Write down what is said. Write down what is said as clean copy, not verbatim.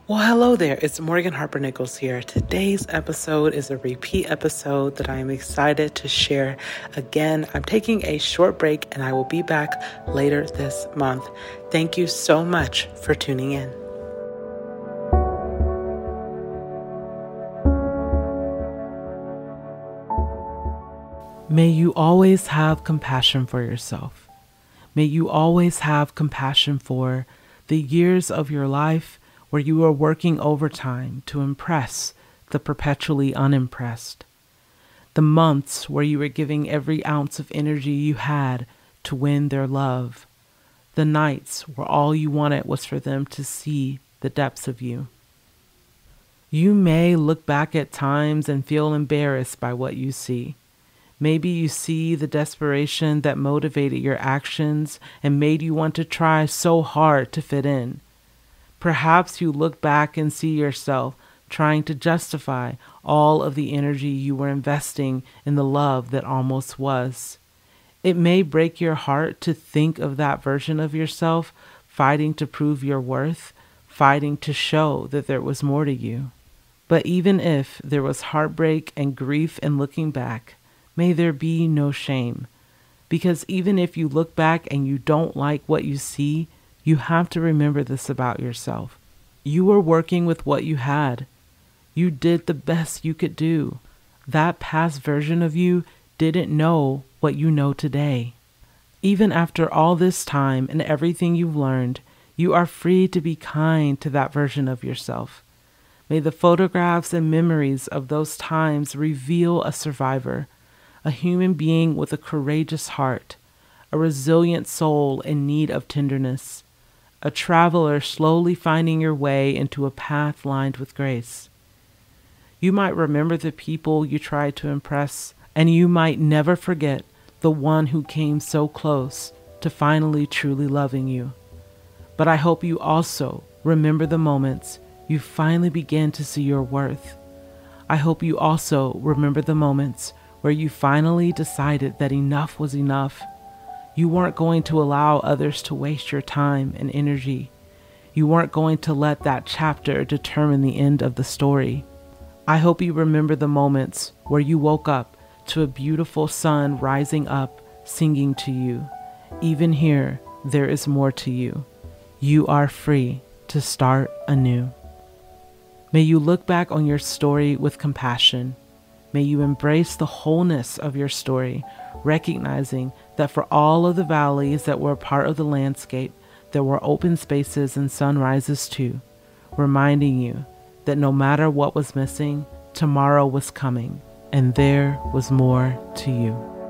Well, hello there. It's Morgan Harper Nichols here. Today's episode is a repeat episode that I am excited to share again. I'm taking a short break and I will be back later this month. Thank you so much for tuning in. May you always have compassion for yourself. May you always have compassion for the years of your life where you are working overtime to impress the perpetually unimpressed. The months where you were giving every ounce of energy you had to win their love. The nights where all you wanted was for them to see the depths of you. You may look back at times and feel embarrassed by what you see. Maybe you see the desperation that motivated your actions and made you want to try so hard to fit in. Perhaps you look back and see yourself trying to justify all of the energy you were investing in the love that almost was. It may break your heart to think of that version of yourself fighting to prove your worth, fighting to show that there was more to you. But even if there was heartbreak and grief in looking back, may there be no shame. Because even if you look back and you don't like what you see, you have to remember this about yourself. You were working with what you had. You did the best you could do. That past version of you didn't know what you know today. Even after all this time and everything you've learned, you are free to be kind to that version of yourself. May the photographs and memories of those times reveal a survivor, a human being with a courageous heart, a resilient soul in need of tenderness, a traveler slowly finding your way into a path lined with grace. You might remember the people you tried to impress, and you might never forget the one who came so close to finally truly loving you. But I hope you also remember the moments you finally began to see your worth. I hope you also remember the moments where you finally decided that enough was enough. You weren't going to allow others to waste your time and energy. You weren't going to let that chapter determine the end of the story. I hope you remember the moments where you woke up to a beautiful sun rising up, singing to you. Even here, there is more to you. You are free to start anew. May you look back on your story with compassion. May you embrace the wholeness of your story, recognizing that for all of the valleys that were a part of the landscape, there were open spaces and sunrises too, reminding you that no matter what was missing, tomorrow was coming, and there was more to you.